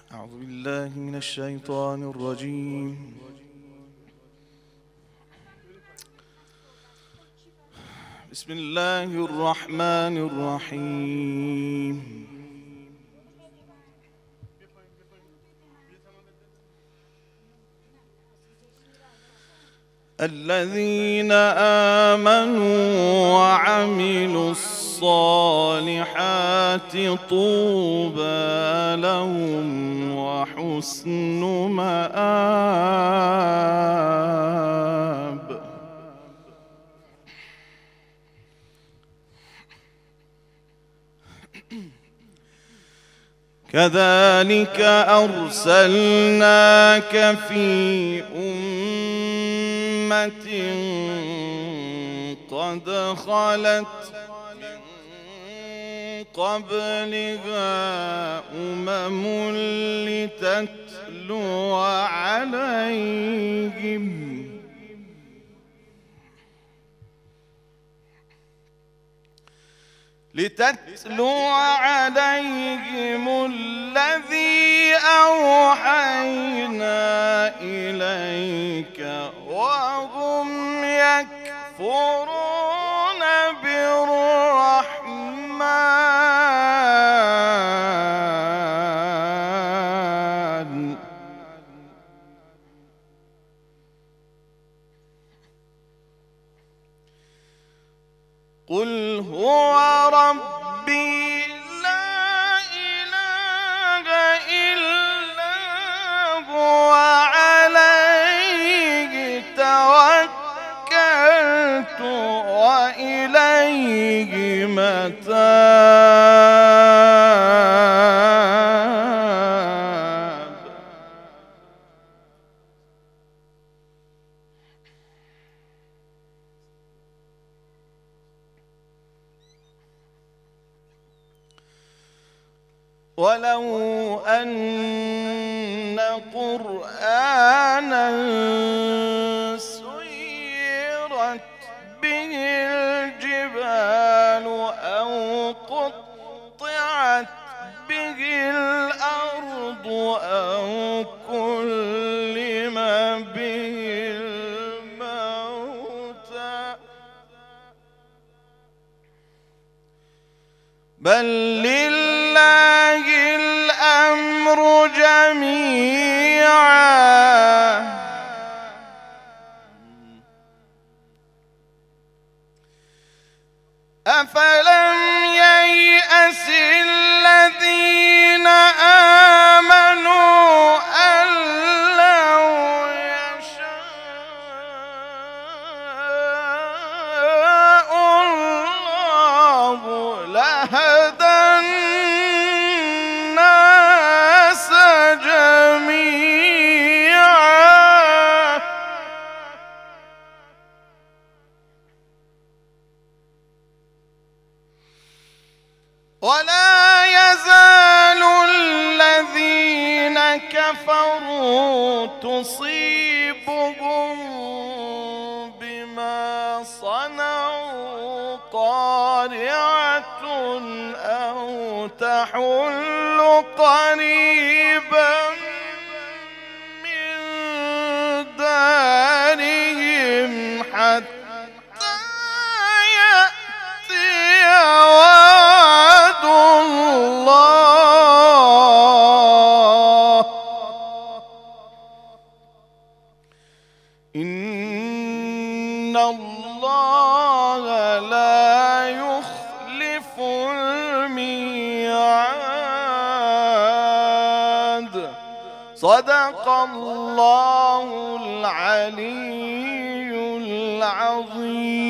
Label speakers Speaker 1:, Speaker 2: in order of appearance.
Speaker 1: أعوذ بالله من الشيطان الرجيم. بسم الله الرحمن الرحيم. الذين آمنوا وعملوا الصالحات طوبى لهم وحسن مآب. كذلك أرسلناك في أمة قد خلت من قبلها لتتلو عليهم الذي أوحينا إليك وهم يكفرون بالرحمن. قل هو ربي لا إله إلا هو عليه توكلت وإليه متاب. ولو أن قرآنا سيرت به الجبال أو قطعت به الأرض أو كلم به الموتى بل لله الأمر جميعا أفلم ييأس الذين آمنوا أن لو يشاء الله لهدى الناس جميعا ولا يزال الذين كفروا تصيبهم بما صنعوا قارعة أو تحل قريبا من دارهم حتى يأتي وعد الله إن الله لا يخلف الميعاد. صدق الله العلي العظيم.